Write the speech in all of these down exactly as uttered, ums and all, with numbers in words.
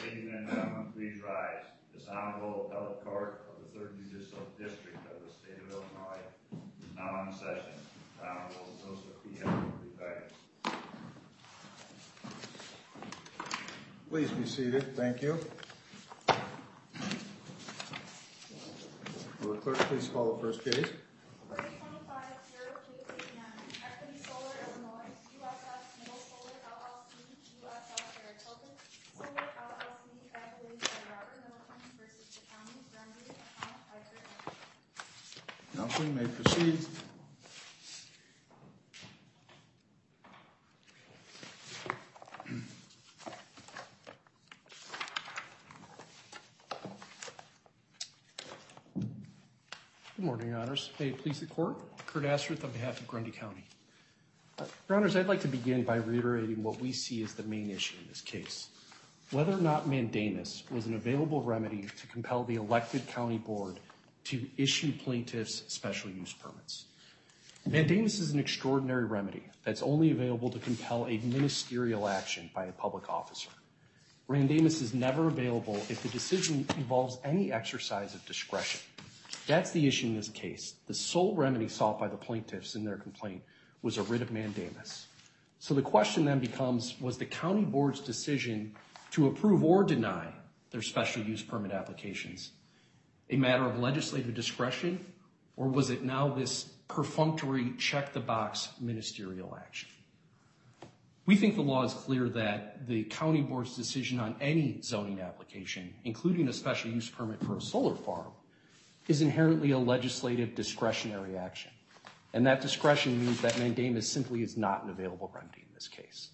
Ladies and gentlemen, please rise. This Honorable Appellate Court of the third Judicial District of the State of Illinois is now in session. The Honorable Joseph P. Henry presiding. Please be seated. Thank you. Will the clerk please call the first case? Counsel, you may proceed. Good morning, Your Honors. May it please the Court. Kurt Astruth on behalf of Grundy County. Uh, Your Honors, I'd like to begin by reiterating what we see as the main issue in this case. Whether or not mandamus was an available remedy to compel the elected county board to issue plaintiffs special use permits. Mandamus is an extraordinary remedy that's only available to compel a ministerial action by a public officer. Mandamus is never available if the decision involves any exercise of discretion. That's the issue in this case. The sole remedy sought by the plaintiffs in their complaint was a writ of mandamus. So the question then becomes, was the county board's decision to approve or deny their special use permit applications a matter of legislative discretion, or was it now this perfunctory check-the-box ministerial action? We think the law is clear that the county board's decision on any zoning application, including a special use permit for a solar farm, is inherently a legislative discretionary action. And that discretion means that mandamus simply is not an available remedy in this case.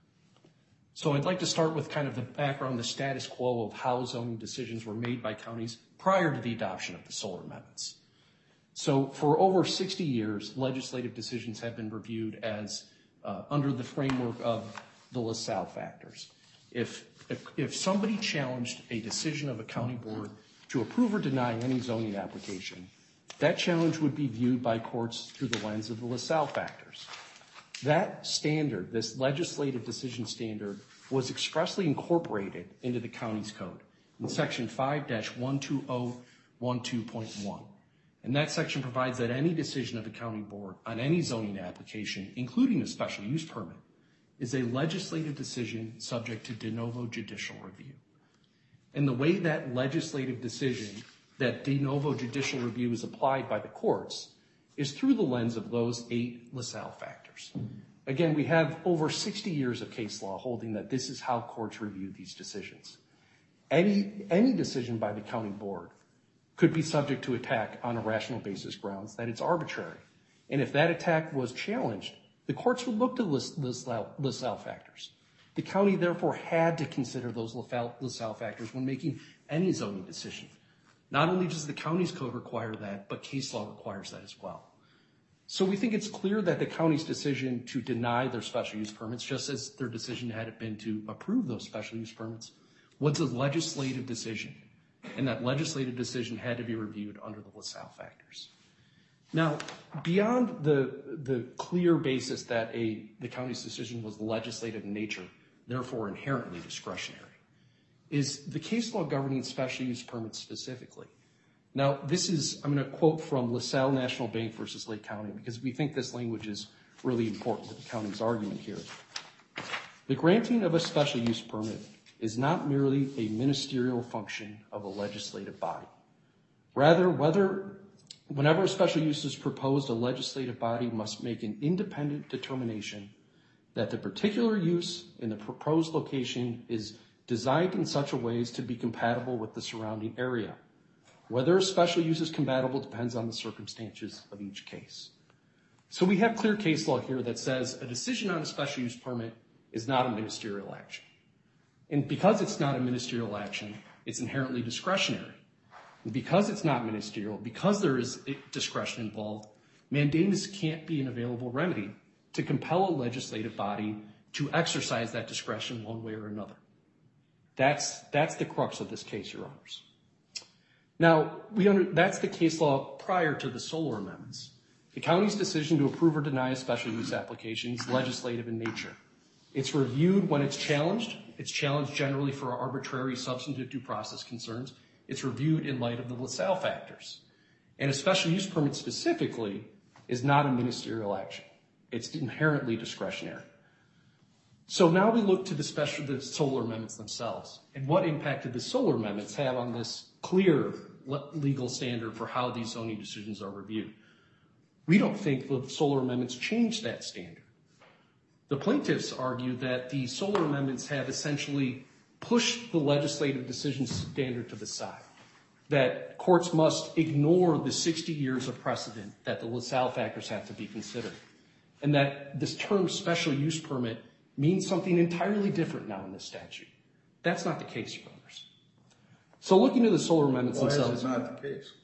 So I'd like to start with kind of the background, the status quo of how zoning decisions were made by counties prior to the adoption of the solar amendments. So for over sixty years, legislative decisions have been reviewed as uh, under the framework of the LaSalle factors. If, if, if somebody challenged a decision of a county board to approve or deny any zoning application, that challenge would be viewed by courts through the lens of the LaSalle factors. That standard, this legislative decision standard, was expressly incorporated into the county's code in section five dash one two zero one two point one. And that section provides that any decision of the county board on any zoning application, including a special use permit, is a legislative decision subject to de novo judicial review. And the way that legislative decision, that de novo judicial review is applied by the courts, is through the lens of those eight LaSalle factors. Again, we have over sixty years of case law holding that this is how courts review these decisions. Any, any decision by the county board could be subject to attack on a rational basis grounds that it's arbitrary. And if that attack was challenged, the courts would look to LaSalle, LaSalle factors. The county therefore had to consider those LaSalle factors when making any zoning decision. Not only does the county's code require that, but case law requires that as well. So we think it's clear that the county's decision to deny their special use permits, just as their decision had it been to approve those special use permits, was a legislative decision. And that legislative decision had to be reviewed under the LaSalle factors. Now, beyond the, the clear basis that a, the county's decision was legislative in nature, therefore inherently discretionary, is the case law governing special use permits specifically. Now, this is, I'm going to quote from LaSalle National Bank versus Lake County, because we think this language is really important to the county's argument here. The granting of a special use permit is not merely a ministerial function of a legislative body. Rather, whether, whenever a special use is proposed, a legislative body must make an independent determination that the particular use in the proposed location is designed in such a way as to be compatible with the surrounding area. Whether a special use is compatible depends on the circumstances of each case. So we have clear case law here that says a decision on a special use permit is not a ministerial action. And because it's not a ministerial action, it's inherently discretionary. And because it's not ministerial, because there is discretion involved, mandamus can't be an available remedy to compel a legislative body to exercise that discretion one way or another. That's, that's the crux of this case, Your Honors. Now, we under, that's the case law prior to the solar amendments. The county's decision to approve or deny a special use application is legislative in nature. It's reviewed when it's challenged It's challenged generally for arbitrary substantive due process concerns. It's reviewed in light of the LaSalle factors. And a special use permit specifically is not a ministerial action. It's inherently discretionary. So now we look to the special, the solar amendments themselves, and what impact did the solar amendments have on this clear legal standard for how these zoning decisions are reviewed? We don't think the solar amendments change that standard. The plaintiffs argue that the solar amendments have essentially pushed the legislative decision standard to the side, that courts must ignore the sixty years of precedent that the LaSalle factors have to be considered, and that this term special use permit means something entirely different now in this statute. That's not the case, Your Honors. So looking at the solar amendments Why themselves. is it not the case?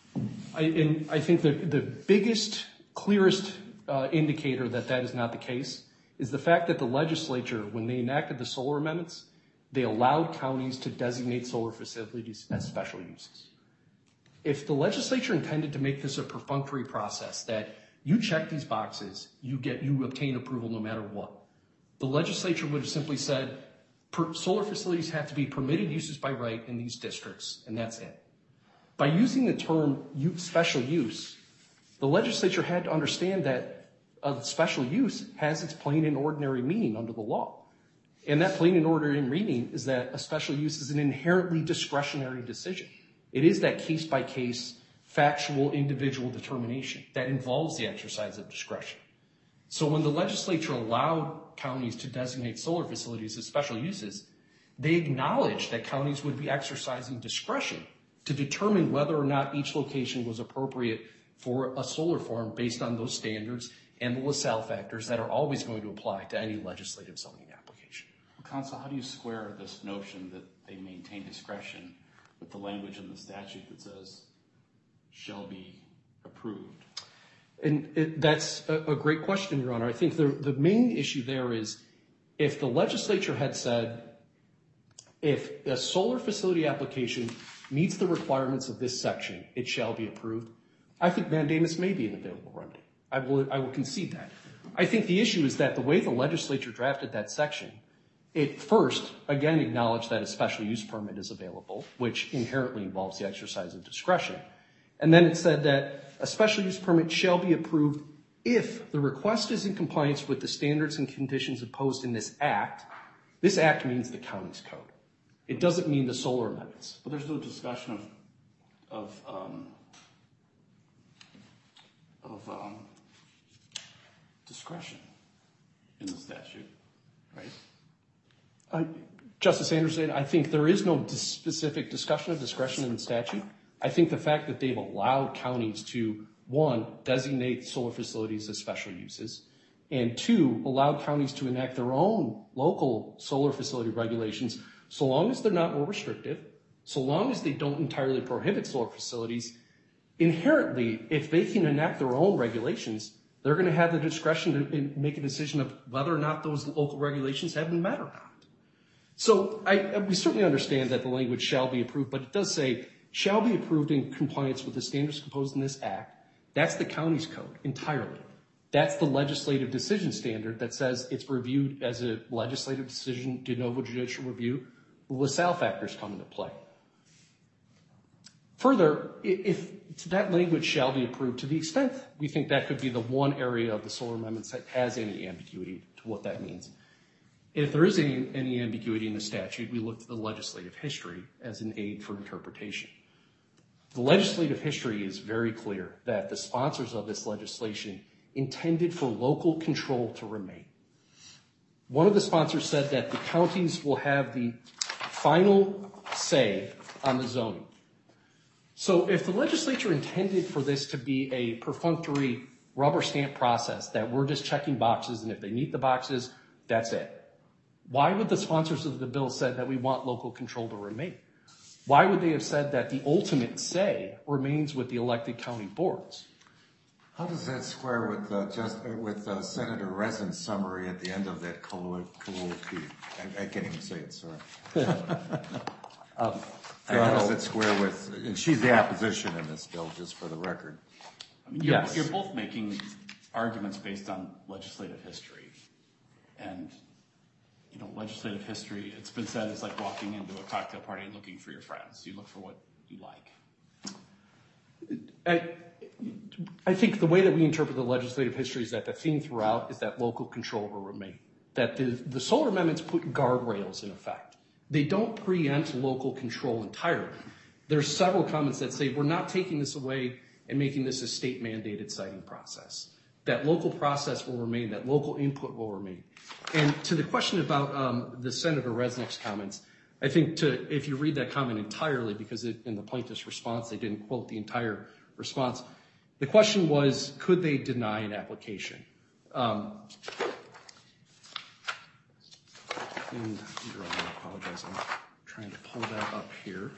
I, and I think the, the biggest, clearest uh, indicator that that is not the case is the fact that the legislature, when they enacted the solar amendments, they allowed counties to designate solar facilities as special uses. If the legislature intended to make this a perfunctory process, that you check these boxes, you get, you obtain approval no matter what, the legislature would have simply said, per, solar facilities have to be permitted uses by right in these districts, and that's it. By using the term special use, the legislature had to understand that a special use has its plain and ordinary meaning under the law. And that plain and ordinary meaning is that a special use is an inherently discretionary decision. It is that case-by-case, factual, individual determination that involves the exercise of discretion. So when the legislature allowed counties to designate solar facilities as special uses, they acknowledged that counties would be exercising discretion to determine whether or not each location was appropriate for a solar farm based on those standards and the LaSalle factors that are always going to apply to any legislative zoning application. Counsel, how do you square this notion that they maintain discretion with the language in the statute that says shall be approved? And it, that's a, a great question, Your Honor. I think the, the main issue there is if the legislature had said, if a solar facility application meets the requirements of this section, it shall be approved, I think mandamus may be an available remedy. I will, I will concede that. I think the issue is that the way the legislature drafted that section, it first, again, acknowledged that a special use permit is available, which inherently involves the exercise of discretion. And then it said that a special use permit shall be approved if the request is in compliance with the standards and conditions imposed in this act. This act means the county's code. It doesn't mean the solar amendments. But there's no discussion of of um, of um, discretion in the statute, right? Uh, Justice Anderson, I think there is no dis- specific discussion of discretion in the statute. I think the fact that they've allowed counties to, one, designate solar facilities as special uses, and two, allowed counties to enact their own local solar facility regulations, so long as they're not more restrictive, so long as they don't entirely prohibit solar facilities, inherently, if they can enact their own regulations, they're going to have the discretion to make a decision of whether or not those local regulations have been met or not. So I, we certainly understand that the language shall be approved, but it does say shall be approved in compliance with the standards imposed in this act. That's the county's code entirely. That's the legislative decision standard that says it's reviewed as a legislative decision, de novo judicial review. The LaSalle factors come into play. Further, if that language shall be approved, to the extent we think that could be the one area of the solar amendments that has any ambiguity to what that means. If there is any, any ambiguity in the statute, we look to the legislative history as an aid for interpretation. The legislative history is very clear that the sponsors of this legislation intended for local control to remain. One of the sponsors said that the counties will have the final say on the zoning. So if the legislature intended for this to be a perfunctory rubber stamp process, that we're just checking boxes, and if they meet the boxes, that's it. Why would the sponsors of the bill say that we want local control to remain? Why would they have said that the ultimate say remains with the elected county boards? How does that square with uh, just uh, with uh, Senator Rezin's summary at the end of that colloquy? I, I can't even say it, sorry. um, How does it square with, and she's the opposition in this bill, just for the record. I mean, you're, yes. You're both making arguments based on legislative history. And you know, legislative history, it's been said it's like walking into a cocktail party and looking for your friends. You look for what you like. I, I think the way that we interpret the legislative history is that the theme throughout is that local control will remain. That the, the solar amendments put guardrails in effect. They don't preempt local control entirely. There's several comments that say we're not taking this away and making this a state-mandated siting process. That local process will remain, that local input will remain. And to the question about um, the Senator Resnick's comments, I think to, if you read that comment entirely, because it, in the plaintiff's response, they didn't quote the entire response. The question was, could they deny an application? Um, and I apologize, I'm trying to pull that up here.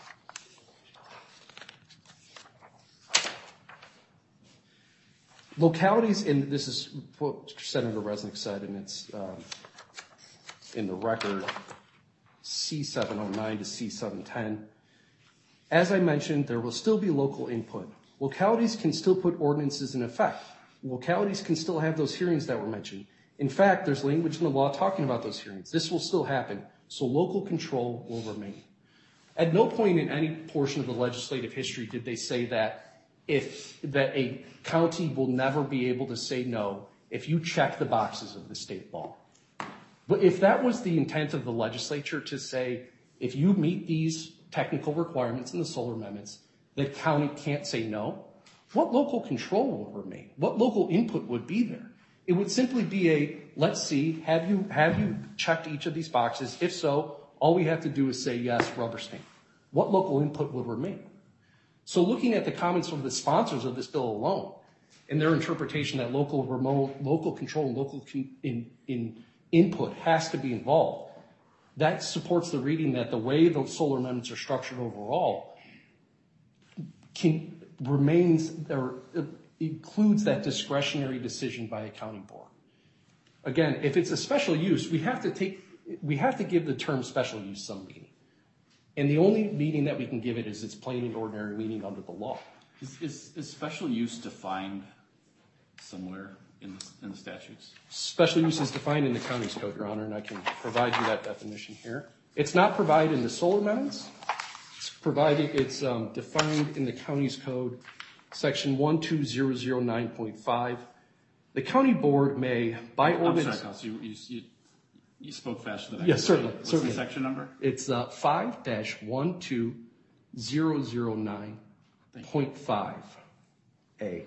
Localities, and this is what Senator Resnick said, and it's um, in the record, C seven oh nine to C seven ten. As I mentioned, there will still be local input. Localities can still put ordinances in effect. Localities can still have those hearings that were mentioned. In fact, there's language in the law talking about those hearings. This will still happen, so local control will remain. At no point in any portion of the legislative history did they say that if that a county will never be able to say no if you check the boxes of the state law. But if that was the intent of the legislature to say, if you meet these technical requirements in the solar amendments, the county can't say no, what local control will remain? What local input would be there? It would simply be a, let's see, have you, have you checked each of these boxes? If so, all we have to do is say yes, rubber stamp. What local input would remain? So looking at the comments from the sponsors of this bill alone, and their interpretation that local remote, local control and local con, in, in input has to be involved, that supports the reading that the way the solar amendments are structured overall can, remains or includes that discretionary decision by a county board. Again, if it's a special use, we have to take, we have to give the term special use some meaning. And the only meaning that we can give it is its plain and ordinary meaning under the law. Is, is, is special use defined somewhere in the, in the statutes? Special use is defined in the county's code, Your Honor, and I can provide you that definition here. It's not provided in the solar amendments. It's provided, it's um, defined in the county's code, section one two zero zero nine point five. The county board may, by ordinance. I'm sorry, Council, you, you, you spoke faster than I Yes, could. certainly. What's certainly. the section number? It's uh, five dash one two zero zero nine point five A.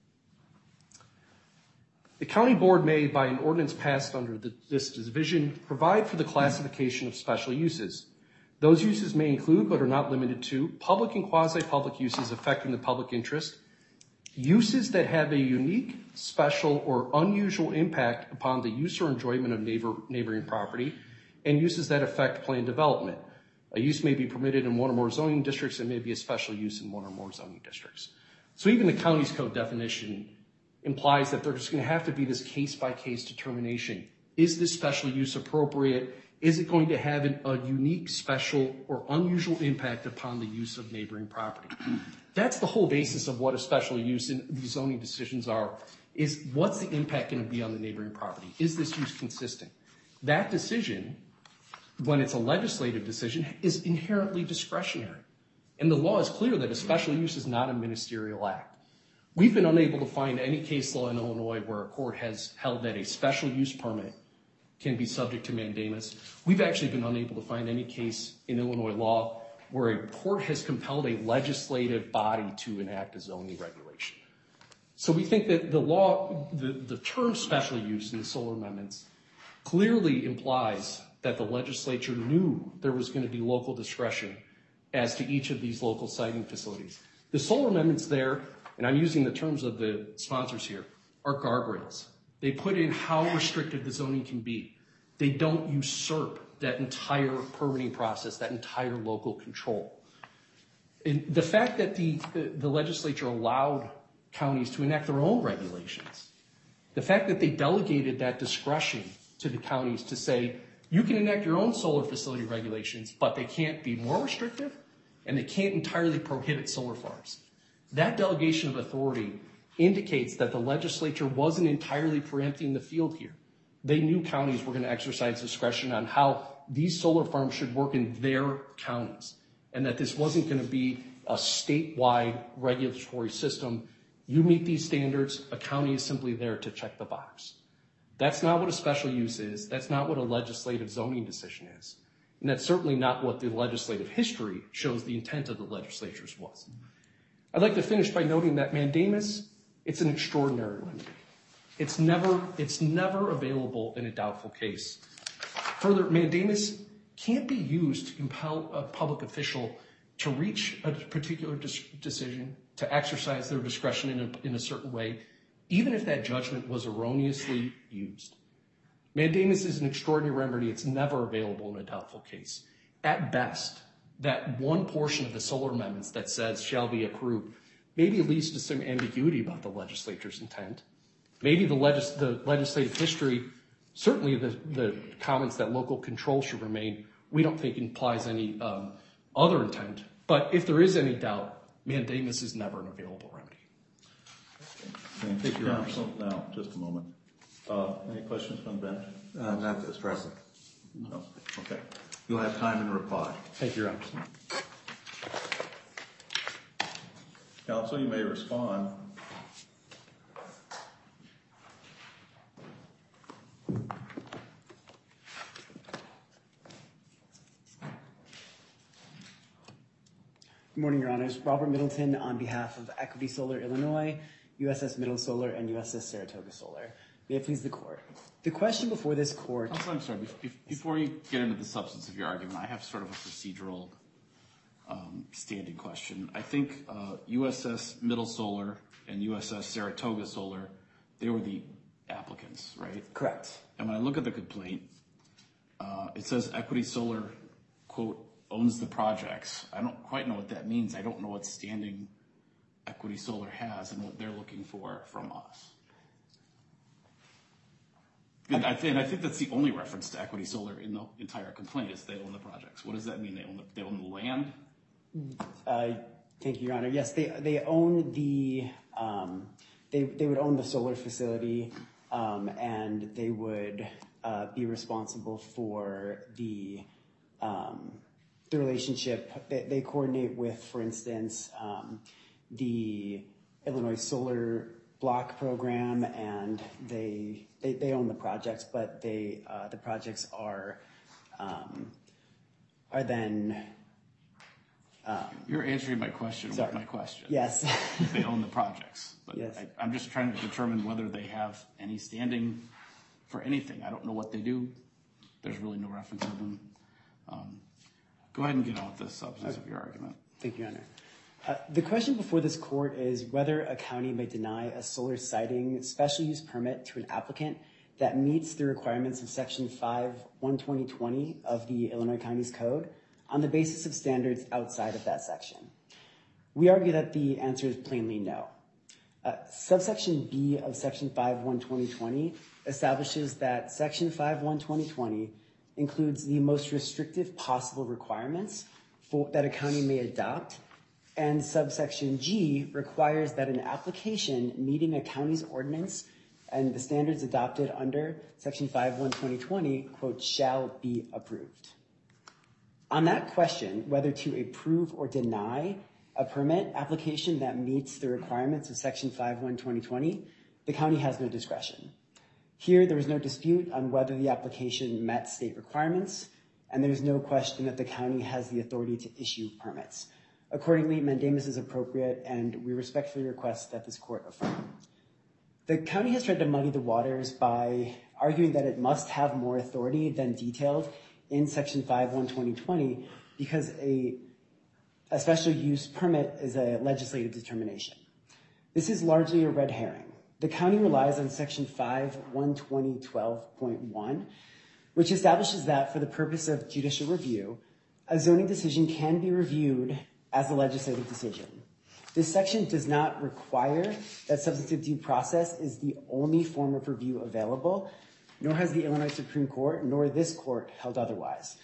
The county board may, by an ordinance passed under the, this division, provide for the classification of special uses. Those uses may include, but are not limited to, public and quasi-public uses affecting the public interest, uses that have a unique, special, or unusual impact upon the use or enjoyment of neighbor, neighboring property, and uses that affect planned development. A use may be permitted in one or more zoning districts and may be a special use in one or more zoning districts. So even the county's code definition implies that there's going to have to be this case-by-case determination. Is this special use appropriate? Is it going to have an, a unique, special, or unusual impact upon the use of neighboring property? That's the whole basis of what a special use in these zoning decisions are, is what's the impact going to be on the neighboring property? Is this use consistent? That decision, when it's a legislative decision, is inherently discretionary. And the law is clear that a special use is not a ministerial act. We've been unable to find any case law in Illinois where a court has held that a special use permit can be subject to mandamus. We've actually been unable to find any case in Illinois law where a court has compelled a legislative body to enact a zoning regulation. So we think that the law, the, the term special use in the solar amendments clearly implies that the legislature knew there was going to be local discretion as to each of these local siting facilities. The solar amendments there, and I'm using the terms of the sponsors here, are guardrails. They put in how restrictive the zoning can be. They don't usurp that entire permitting process, that entire local control. And the fact that the, the, the legislature allowed counties to enact their own regulations, the fact that they delegated that discretion to the counties to say, you can enact your own solar facility regulations, but they can't be more restrictive and they can't entirely prohibit solar farms. That delegation of authority indicates that the legislature wasn't entirely preempting the field here. They knew counties were going to exercise discretion on how these solar farms should work in their counties, and that this wasn't going to be a statewide regulatory system. You meet these standards, a county is simply there to check the box. That's not what a special use is. That's not what a legislative zoning decision is. And that's certainly not what the legislative history shows the intent of the legislatures was. I'd like to finish by noting that mandamus, it's an extraordinary remedy. It's never, it's never available in a doubtful case. Further, mandamus can't be used to compel a public official to reach a particular dis- decision, to exercise their discretion in a, in a certain way, even if that judgment was erroneously used. Mandamus is an extraordinary remedy. It's never available in a doubtful case. At best, that one portion of the solar amendments that says shall be approved maybe leads to some ambiguity about the legislature's intent. Maybe the, legis- the legislative history, certainly the, the comments that local control should remain, we don't think implies any um, other intent. But if there is any doubt, mandamus is never an available remedy. Thank you, counsel. Now, just a moment. Uh, any questions from the bench? Uh, not this present. No. Okay. You'll have time in reply. Thank you, Your Honor. Counsel, you may respond. Good morning, Your Honors. Robert Middleton on behalf of Equity Solar Illinois, U S S Middle Solar, and U S S Saratoga Solar. May it please the Court. The question before this Court... Also, I'm sorry, bef- bef- before you get into the substance of your argument, I have sort of a procedural um, standing question. I think uh, U S S Middle Solar and U S S Saratoga Solar, they were the applicants, right? Correct. And when I look at the complaint, uh, it says Equity Solar, quote, owns the projects. I don't quite know what that means. I don't know what standing Equity Solar has and what they're looking for from us. And I, th- and I think that's the only reference to Equity Solar in the entire complaint is they own the projects. What does that mean? They own the, they own the land? Uh, thank you, Your Honor. Yes, they they own the um, they they would own the solar facility, um, and they would uh, be responsible for the um, the relationship. They, they coordinate with, for instance, um, the Illinois Solar Block Program, and they they, they own the projects, but they uh, the projects are um, are then. Um, You're answering my question sorry. with my question. Yes. They own the projects. But Yes. I, I'm just trying to determine whether they have any standing for anything. I don't know what they do. There's really no reference to them. Um, go ahead and get on with the substance of your argument. Thank you, Your Honor. Uh, the question before this court is whether a county may deny a solar siting special use permit to an applicant that meets the requirements of Section five one twenty twenty of the Illinois Counties Code on the basis of standards outside of that section. We argue that the answer is plainly no. Uh, subsection B of Section five one twenty twenty establishes that Section five one twenty twenty includes the most restrictive possible requirements for, that a county may adopt, and subsection G requires that an application meeting a county's ordinance and the standards adopted under Section five one twenty twenty, quote, shall be approved. On that question, whether to approve or deny a permit application that meets the requirements of Section five one twenty twenty, the county has no discretion. Here, there is no dispute on whether the application met state requirements, and there is no question that the county has the authority to issue permits. Accordingly, mandamus is appropriate, and we respectfully request that this court affirm. The county has tried to muddy the waters by arguing that it must have more authority than detailed in Section five one twenty twenty because a, a special use permit is a legislative determination. This is largely a red herring. The county relies on Section five one twenty twelve point one, which establishes that for the purpose of judicial review, a zoning decision can be reviewed as a legislative decision. This section does not require that substantive due process is the only form of review available, nor has the Illinois Supreme Court nor this court held otherwise.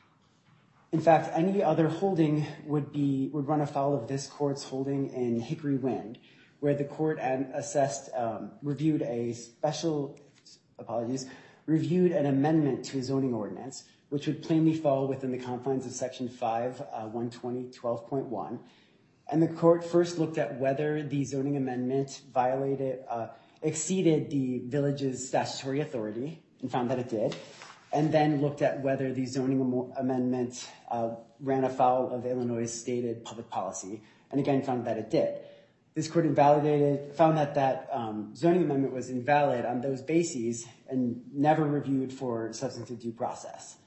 In fact, any other holding would be would run afoul of this court's holding in Hickory Wind, where the court assessed, um, reviewed a special, apologies, reviewed an amendment to a zoning ordinance, which would plainly fall within the confines of Section five, uh, one twenty, twelve point one. And the court first looked at whether the zoning amendment violated, uh, exceeded the village's statutory authority and found that it did, and then looked at whether the zoning am- amendment uh, ran afoul of Illinois' stated public policy, and again found that it did. This court invalidated, found that that um, zoning amendment was invalid on those bases and never reviewed for substantive due process.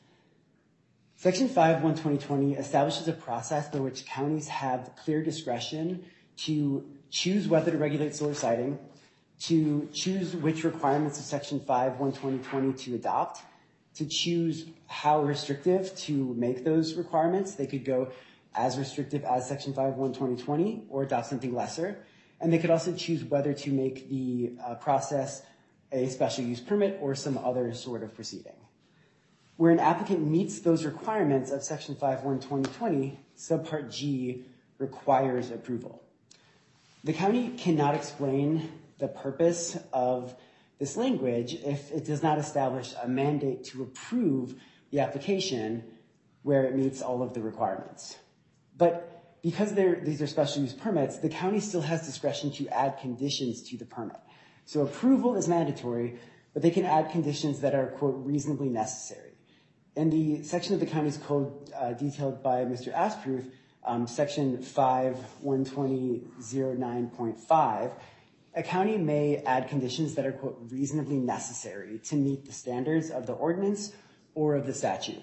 Section five, one twenty twenty establishes a process by which counties have clear discretion to choose whether to regulate solar siting, to choose which requirements of Section five, one twenty twenty to adopt, to choose how restrictive to make those requirements. They could go as restrictive as Section five, one twenty twenty or adopt something lesser. And they could also choose whether to make the uh, process a special use permit or some other sort of proceeding. Where an applicant meets those requirements of Section five, one twenty twenty, Subpart G requires approval. The county cannot explain the purpose of this language if it does not establish a mandate to approve the application where it meets all of the requirements. But because these are special use permits, the county still has discretion to add conditions to the permit. So approval is mandatory, but they can add conditions that are, quote, reasonably necessary. In the section of the county's code uh, detailed by Mister Asproof, um, Section five, one twenty, oh nine point five, a county may add conditions that are, quote, reasonably necessary to meet the standards of the ordinance or of the statute.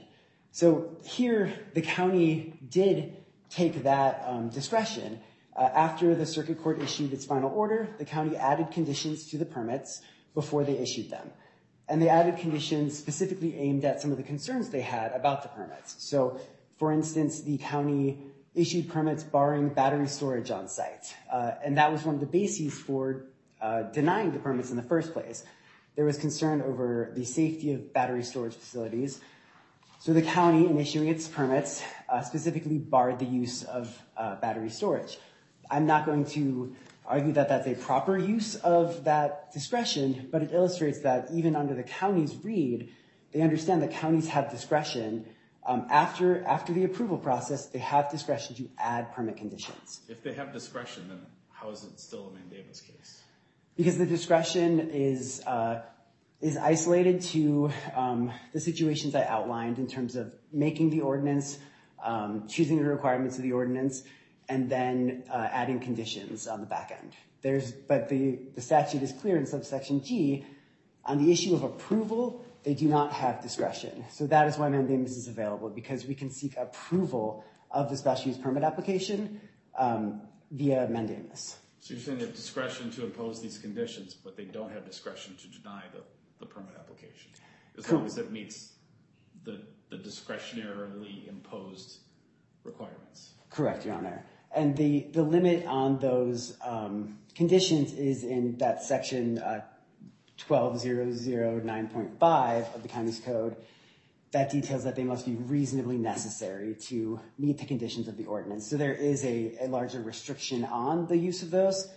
So here, the county did take that um, discretion. Uh, after the circuit court issued its final order, the county added conditions to the permits before they issued them. And they added conditions specifically aimed at some of the concerns they had about the permits. So, for instance, the county issued permits barring battery storage on site. Uh, and that was one of the bases for uh, denying the permits in the first place. There was concern over the safety of battery storage facilities. So the county, in issuing its permits, uh, specifically barred the use of uh, battery storage. I'm not going to argue that that's a proper use of that discretion, but it illustrates that even under the county's read, they understand that counties have discretion. Um, after, after the approval process, they have discretion to add permit conditions. If they have discretion, then how is it still a mandamus case? Because the discretion is uh, is isolated to um, the situations I outlined in terms of making the ordinance, um, choosing the requirements of the ordinance, and then uh, adding conditions on the back end. There's, but the, the statute is clear in subsection G. On the issue of approval, they do not have discretion. So that is why mandamus is available, because we can seek approval of the special use permit application um, via mandamus. So you're saying they have discretion to impose these conditions, but they don't have discretion to deny the, the permit application, as long as it meets the, the discretionarily imposed requirements. Correct, Your Honor. And the, the limit on those um, conditions is in that section uh, twelve thousand nine point five of the county's code that details that they must be reasonably necessary to meet the conditions of the ordinance. So there is a, a larger restriction on the use of those.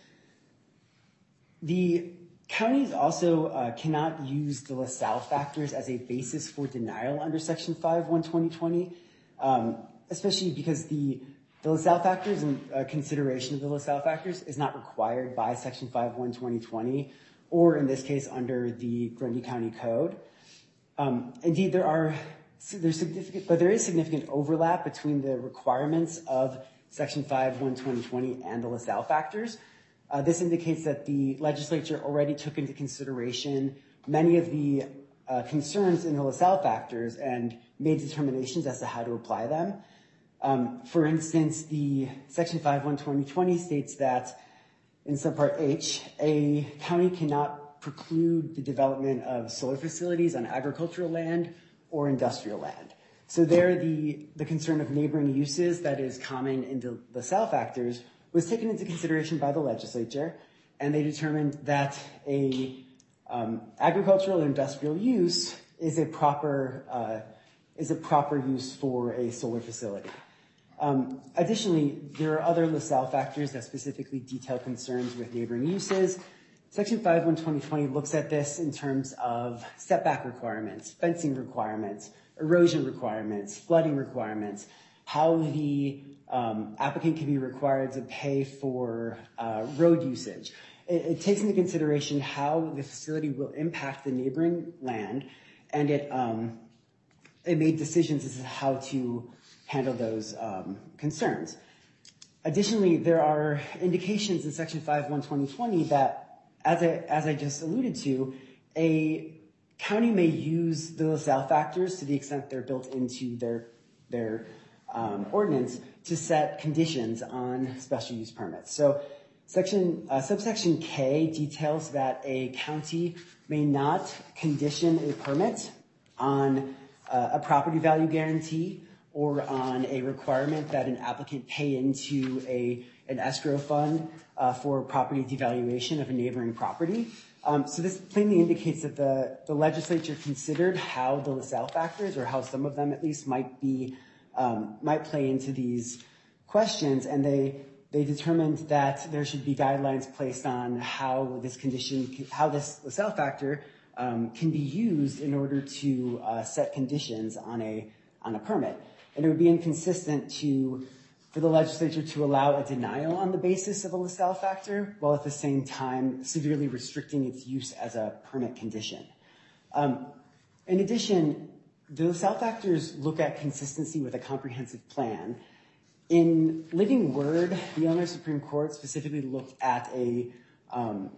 The counties also uh, cannot use the LaSalle factors as a basis for denial under Section five, one twenty twenty, um, especially because the The LaSalle factors and uh, consideration of the LaSalle factors is not required by Section five, one twenty twenty, or in this case under the Grundy County Code. Um, indeed, there are there's significant, but there is significant overlap between the requirements of Section five, one twenty twenty and the LaSalle factors. Uh, this indicates that the legislature already took into consideration many of the uh, concerns in the LaSalle factors and made determinations as to how to apply them. Um, for instance, the Section five, one twenty twenty states that in subpart H, a county cannot preclude the development of solar facilities on agricultural land or industrial land. So there, the, the concern of neighboring uses that is common in the LaSalle factors was taken into consideration by the legislature, and they determined that a um, agricultural and industrial use is a proper uh, is a proper use for a solar facility. Um, additionally, there are other LaSalle factors that specifically detail concerns with neighboring uses. Section five one twenty twenty looks at this in terms of setback requirements, fencing requirements, erosion requirements, flooding requirements, how the um, applicant can be required to pay for uh, road usage. It, it takes into consideration how the facility will impact the neighboring land, and it um, it made decisions as to how to handle those um, concerns. Additionally, there are indications in Section five one twenty twenty that, as I, as I just alluded to, a county may use the LaSalle factors to the extent they're built into their their um, ordinance to set conditions on special use permits. So section uh, subsection K details that a county may not condition a permit on uh, a property value guarantee or on a requirement that an applicant pay into a an escrow fund uh, for property devaluation of a neighboring property. Um, so this plainly indicates that the, the legislature considered how the LaSalle factors, or how some of them at least, might be um, might play into these questions, and they they determined that there should be guidelines placed on how this condition, how this LaSalle factor um, can be used in order to uh, set conditions on a on a permit. And it would be inconsistent to for the legislature to allow a denial on the basis of a LaSalle factor, while at the same time severely restricting its use as a permit condition. Um, in addition, the LaSalle factors look at consistency with a comprehensive plan. In Living Word, the Illinois Supreme Court specifically looked at a um,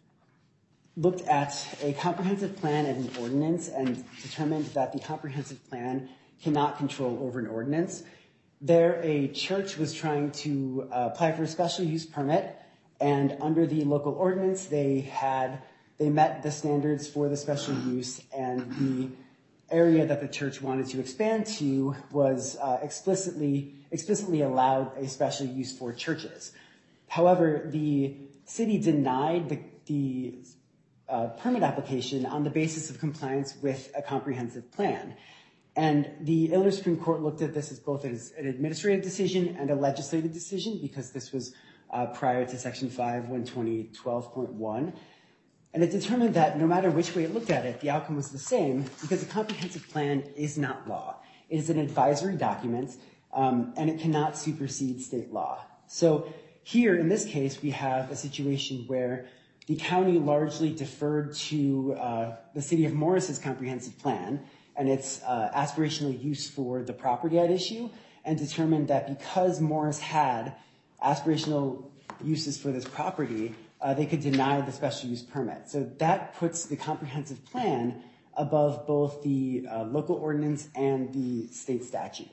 looked at a comprehensive plan and an ordinance and determined that the comprehensive plan cannot control over an ordinance. There, a church was trying to uh, apply for a special use permit, and under the local ordinance, they had they met the standards for the special use, and the area that the church wanted to expand to was uh, explicitly explicitly allowed a special use for churches. However, the city denied the, the uh, permit application on the basis of compliance with a comprehensive plan. And the Illinois Supreme Court looked at this as both as an administrative decision and a legislative decision, because this was uh, prior to Section five one twenty twelve point one. And it determined that no matter which way it looked at it, the outcome was the same, because a comprehensive plan is not law. It is an advisory document, um, and it cannot supersede state law. So here, in this case, we have a situation where the county largely deferred to uh, the city of Morris's comprehensive plan and its uh, aspirational use for the property at issue, and determined that because Morris had aspirational uses for this property, uh, they could deny the special use permit. So that puts the comprehensive plan above both the uh, local ordinance and the state statute.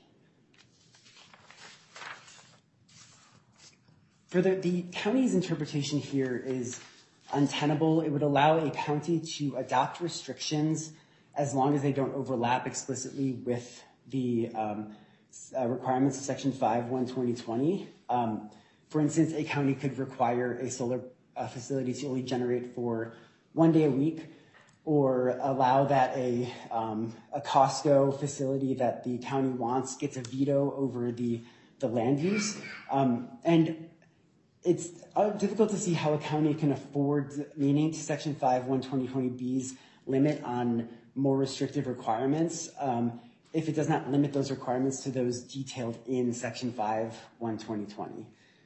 Further, the county's interpretation here is untenable. It would allow a county to adopt restrictions as long as they don't overlap explicitly with the um, uh, requirements of Section five one twenty twenty. Um, for instance, a county could require a solar uh, facility to only generate for one day a week, or allow that a, um, a Costco facility that the county wants gets a veto over the, the land use. Um, and it's uh, difficult to see how a county can afford meaning to Section five one twenty twenty B's limit on more restrictive requirements um, if it does not limit those requirements to those detailed in Section five one twenty twenty.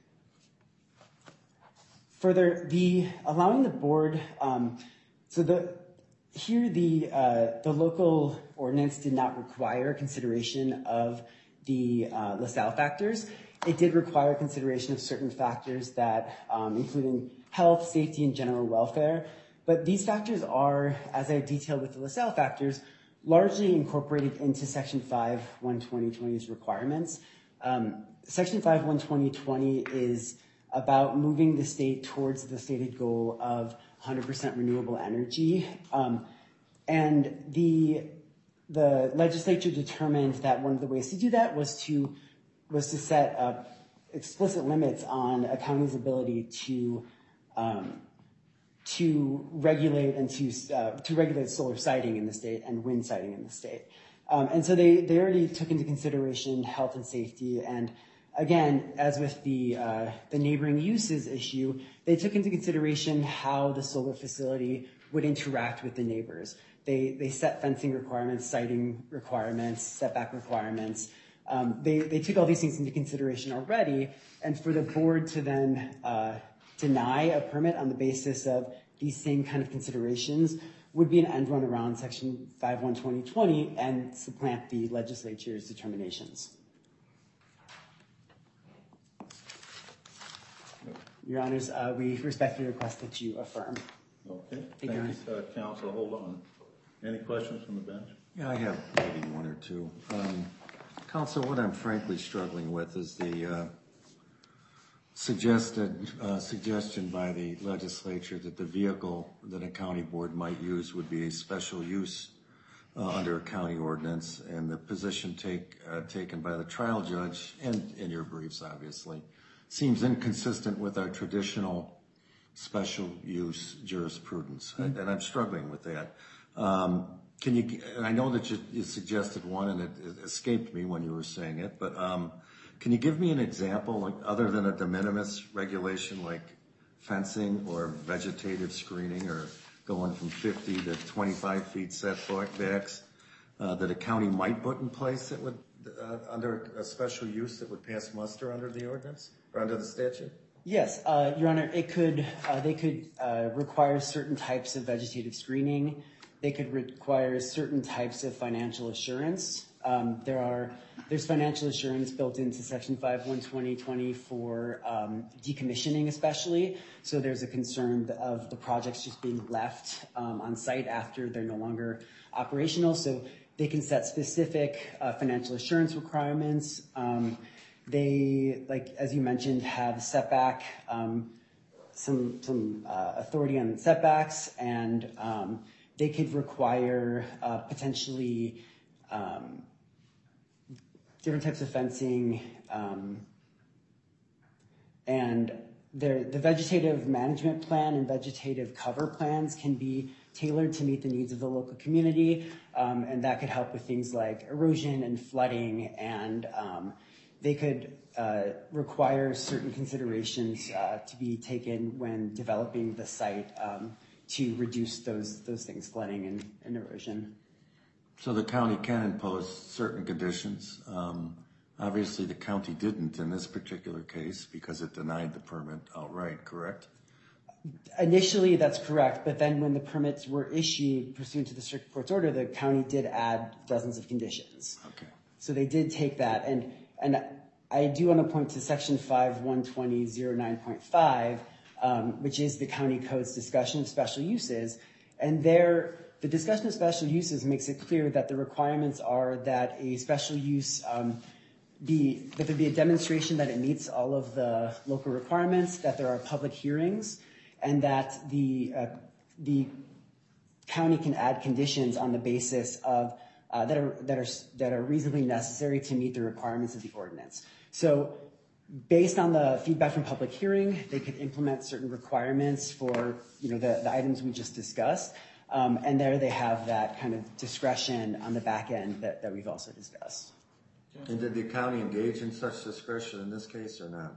Further, the allowing the board, um, so the here the uh, the local ordinance did not require consideration of the uh, LaSalle factors. It did require consideration of certain factors that, um, including health, safety, and general welfare. But these factors are, as I detailed with the LaSalle factors, largely incorporated into Section five one twenty twenty's requirements. Um, Section five one twenty twenty is about moving the state towards the stated goal of one hundred percent renewable energy. Um, and the the legislature determined that one of the ways to do that was to was to set up explicit limits on a county's ability to um, to regulate and to uh, to regulate solar siting in the state and wind siting in the state. Um, and so they, they already took into consideration health and safety, and again, as with the, uh, the neighboring uses issue, they took into consideration how the solar facility would interact with the neighbors. They, they set fencing requirements, siting requirements, setback requirements. Um, they, they took all these things into consideration already, and for the board to then uh, deny a permit on the basis of these same kind of considerations would be an end run around Section five one twenty twenty and supplant the legislature's determinations. Your Honors, uh, we respectfully request that you affirm. Okay, Thank thank you, you, uh, counsel. Hold on. Any questions from the bench? Yeah, I have maybe one or two. Um, Counsel, what I'm frankly struggling with is the uh, suggested uh, suggestion by the legislature that the vehicle that a county board might use would be a special use uh, under a county ordinance, and the position take uh, taken by the trial judge and in your briefs, obviously, seems inconsistent with our traditional special use jurisprudence, mm-hmm. and I'm struggling with that. Um, Can you, and I know that you, you suggested one and it, it escaped me when you were saying it, but um, can you give me an example, like other than a de minimis regulation like fencing or vegetative screening or going from fifty to twenty-five feet setbacks uh, that a county might put in place that would, uh, under a special use that would pass muster under the ordinance or under the statute? Yes, uh, Your Honor, it could, uh, they could uh, require certain types of vegetative screening. They could require certain types of financial assurance. Um, there are, there's financial assurance built into Section five one twenty twenty for um, decommissioning especially. So there's a concern of the projects just being left um, on site after they're no longer operational. So they can set specific uh, financial assurance requirements. Um, they, like as you mentioned, have setback, um, some, some uh, authority on setbacks, and um, they could require uh, potentially um, different types of fencing, um, and the vegetative management plan and vegetative cover plans can be tailored to meet the needs of the local community, um, and that could help with things like erosion and flooding, and um, they could uh, require certain considerations uh, to be taken when developing the site um, to reduce those those things, flooding and, and erosion. So the county can impose certain conditions. Um, obviously, the county didn't in this particular case because it denied the permit outright, correct? Initially, that's correct, but then when the permits were issued pursuant to the circuit court's order, the county did add dozens of conditions. Okay. So they did take that, and and I do want to point to Section five one twenty dash zero nine point five, um, which is the county code's discussion of special uses, and there the discussion of special uses makes it clear that the requirements are that a special use um, be that there be a demonstration that it meets all of the local requirements, that there are public hearings, and that the uh, the county can add conditions on the basis of uh, that are that are that are reasonably necessary to meet the requirements of the ordinance. So, based on the feedback from public hearing, they could implement certain requirements for you know the, the items we just discussed, um, and there they have that kind of discretion on the back end that, that we've also discussed. And did the county engage in such discretion in this case or not?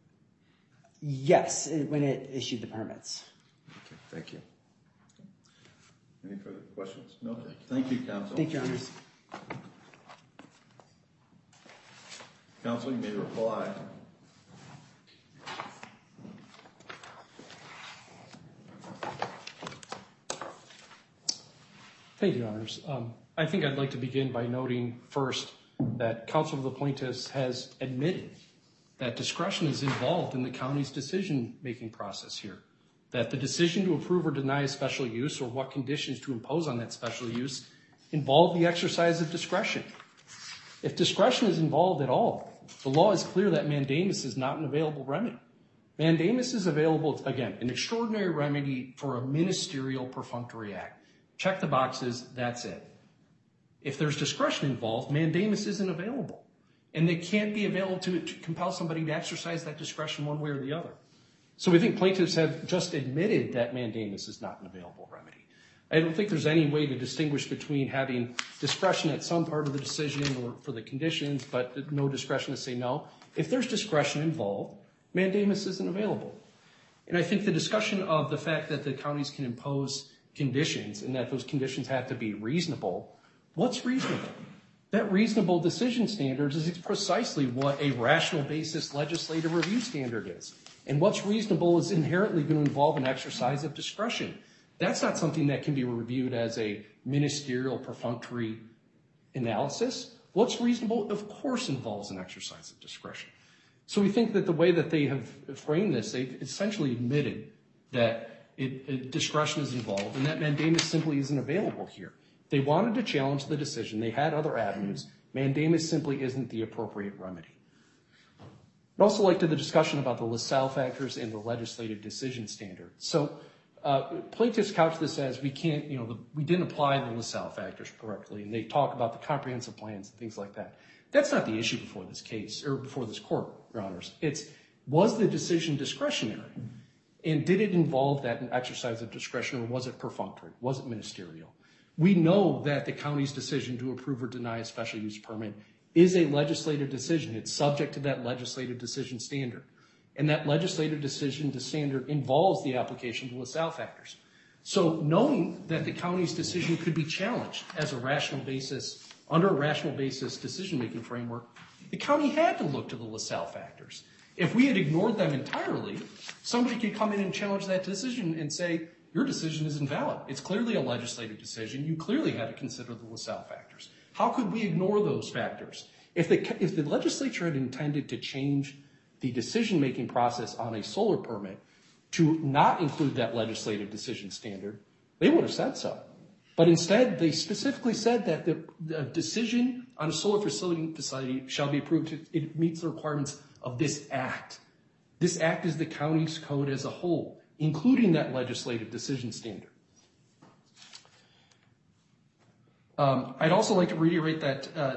Yes, it, when it issued the permits. Okay, thank you. Any further questions? No. Thank you, counsel. Thank you, Your Honors. Counsel, you may reply. Thank you, Your Honors. Um, I think I'd like to begin by noting first that counsel of the plaintiffs has admitted that discretion is involved in the county's decision-making process here, that the decision to approve or deny a special use or what conditions to impose on that special use involve the exercise of discretion. If discretion is involved at all, the law is clear that mandamus is not an available remedy. Mandamus is available, again, an extraordinary remedy for a ministerial perfunctory act. Check the boxes, that's it. If there's discretion involved, mandamus isn't available. And it can't be available to, to compel somebody to exercise that discretion one way or the other. So we think plaintiffs have just admitted that mandamus is not an available remedy. I don't think there's any way to distinguish between having discretion at some part of the decision or for the conditions, but no discretion to say no. If there's discretion involved, mandamus isn't available. And I think the discussion of the fact that the counties can impose conditions and that those conditions have to be reasonable, what's reasonable? That reasonable decision standard is precisely what a rational basis legislative review standard is. And what's reasonable is inherently going to involve an exercise of discretion. That's not something that can be reviewed as a ministerial perfunctory analysis. What's reasonable, of course, involves an exercise of discretion. So we think that the way that they have framed this, they've essentially admitted that it, it, discretion is involved and that mandamus simply isn't available here. They wanted to challenge the decision. They had other avenues. Mandamus simply isn't the appropriate remedy. I'd also like to the discussion about the LaSalle factors and the legislative decision standard. So uh, plaintiffs couch this as we can't, you know, the, we didn't apply the LaSalle factors correctly, and they talk about the comprehensive plans and things like that. That's not the issue before this case, or before this court, Your Honors. It's, was the decision discretionary? And did it involve that an exercise of discretion, or was it perfunctory? Was it ministerial? We know that the county's decision to approve or deny a special use permit is a legislative decision. It's subject to that legislative decision standard. And that legislative decision standard involves the application of the LaSalle factors. So knowing that the county's decision could be challenged as a rational basis, under a rational basis decision-making framework, the county had to look to the LaSalle factors. If we had ignored them entirely, somebody could come in and challenge that decision and say, your decision is invalid. It's clearly a legislative decision. You clearly had to consider the LaSalle factors. How could we ignore those factors? If the, if the legislature had intended to change the decision-making process on a solar permit to not include that legislative decision standard, they would have said so. But instead, they specifically said that the, the decision on a solar facility, facility shall be approved if it meets the requirements of this act. This act is the county's code as a whole, including that legislative decision standard. Um, I'd also like to reiterate that uh,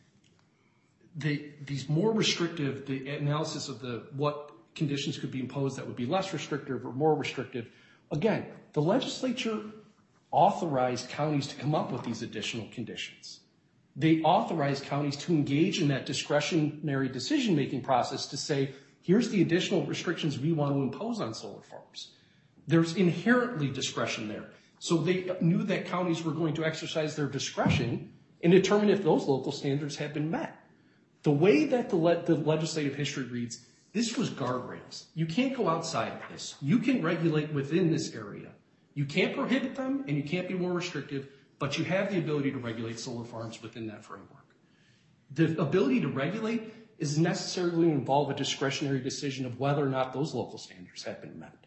the, these more restrictive, the analysis of the what conditions could be imposed that would be less restrictive or more restrictive, again, the legislature authorized counties to come up with these additional conditions. They authorized counties to engage in that discretionary decision-making process to say, here's the additional restrictions we want to impose on solar farms. There's inherently discretion there. So they knew that counties were going to exercise their discretion and determine if those local standards had been met. The way that the, le- the legislative history reads, this was guardrails. You can't go outside of this. You can regulate within this area. You can't prohibit them and you can't be more restrictive, but you have the ability to regulate solar farms within that framework. The ability to regulate is necessarily going to involve a discretionary decision of whether or not those local standards have been met.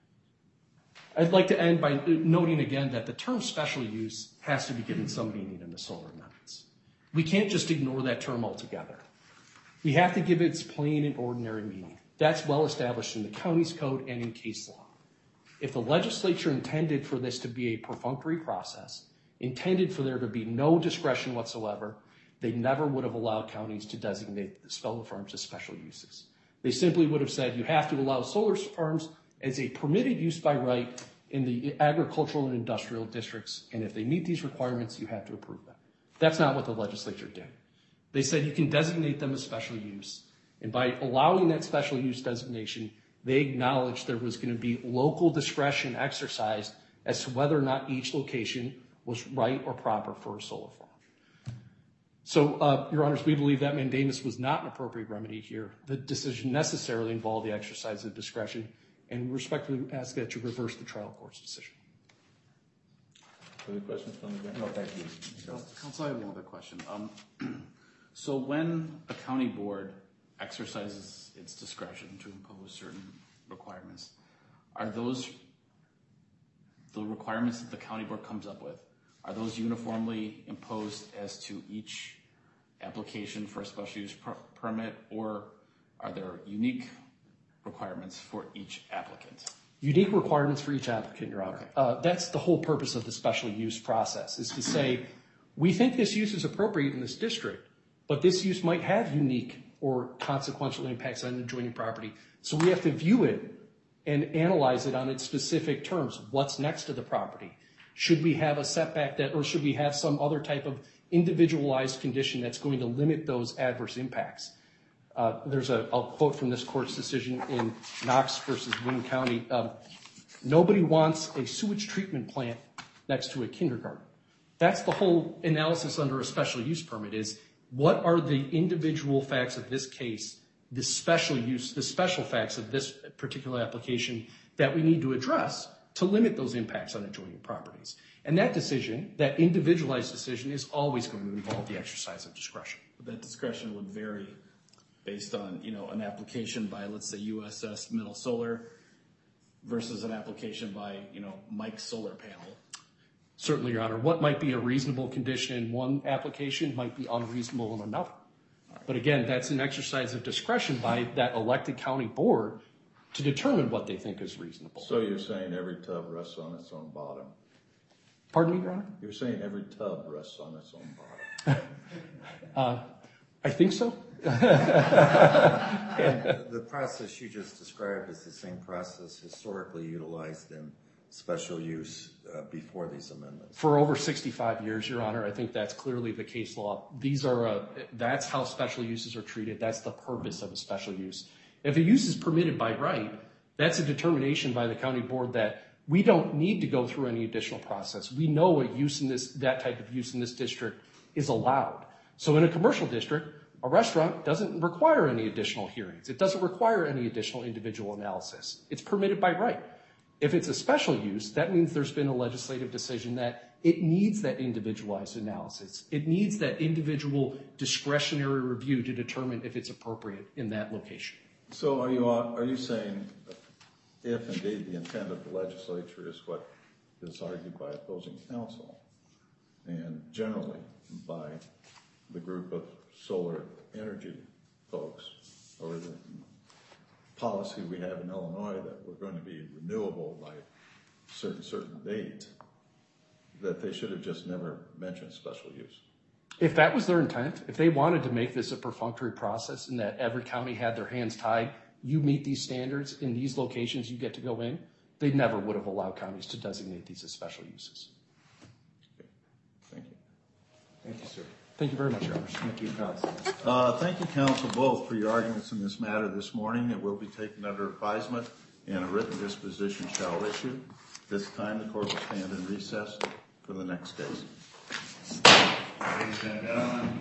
I'd like to end by noting again that the term special use has to be given some meaning in the solar amendments. We can't just ignore that term altogether. We have to give it its plain and ordinary meaning. That's well established in the county's code and in case law. If the legislature intended for this to be a perfunctory process, intended for there to be no discretion whatsoever, they never would have allowed counties to designate solar farms as special uses. They simply would have said you have to allow solar farms as a permitted use by right in the agricultural and industrial districts, and if they meet these requirements, you have to approve them. That's not what the legislature did. They said you can designate them as special use, and by allowing that special use designation, they acknowledged there was going to be local discretion exercised as to whether or not each location was right or proper for a solar farm. So, uh, Your Honors, we believe that mandamus was not an appropriate remedy here. The decision necessarily involved the exercise of discretion, and we respectfully ask that you reverse the trial court's decision. Further questions from the bench? No, thank you. Counsel, I have one other question. Um, so when a county board exercises its discretion to impose certain requirements, are those the requirements that the county board comes up with, are those uniformly imposed as to each application for a special use per- permit, or are there unique requirements for each applicant? Unique requirements for each applicant, Your Honor. Okay. Uh, that's the whole purpose of the special use process, is to say, we think this use is appropriate in this district, but this use might have unique or consequential impacts on adjoining property. So we have to view it and analyze it on its specific terms. What's next to the property? Should we have a setback that, or should we have some other type of individualized condition that's going to limit those adverse impacts? Uh, there's a, I'll quote from this court's decision in Knox versus Wayne County. Um, Nobody wants a sewage treatment plant next to a kindergarten. That's the whole analysis under a special use permit is what are the individual facts of this case, the special use, the special facts of this particular application that we need to address to limit those impacts on adjoining properties. And that decision, that individualized decision, is always going to involve the exercise of discretion. But that discretion would vary based on, you know, an application by, let's say, U S S Middle Solar versus an application by, you know, Mike's solar panel. Certainly, Your Honor. What might be a reasonable condition in one application might be unreasonable in another. But again, that's an exercise of discretion by that elected county board to determine what they think is reasonable. So you're saying every tub rests on its own bottom? Pardon me, Your Honor? You're saying every tub rests on its own bottom? uh, I think so. The process you just described is the same process historically utilized in special use uh, before these amendments. For over sixty-five years, Your Honor, I think that's clearly the case law. These are, uh, that's how special uses are treated. That's the purpose of a special use. If a use is permitted by right, that's a determination by the county board that we don't need to go through any additional process. We know a use in this, that type of use in this district is allowed. So in a commercial district, a restaurant doesn't require any additional hearings. It doesn't require any additional individual analysis. It's permitted by right. If it's a special use, that means there's been a legislative decision that it needs that individualized analysis. It needs that individual discretionary review to determine if it's appropriate in that location. So are you, are you saying if indeed the intent of the legislature is what is argued by opposing counsel and generally by the group of solar energy folks, or the policy we have in Illinois that we're going to be renewable by a certain, certain date, that they should have just never mentioned special use? If that was their intent, if they wanted to make this a perfunctory process and that every county had their hands tied, you meet these standards in these locations, you get to go in, they never would have allowed counties to designate these as special uses. Okay. Thank you. Thank you, sir. Thank you very much, Your Honor. Thank you, counsel. Uh, thank you, counsel, both for your arguments in this matter this morning. It will be taken under advisement and a written disposition shall issue. This time the court will stand in recess for the next case. Ladies and gentlemen.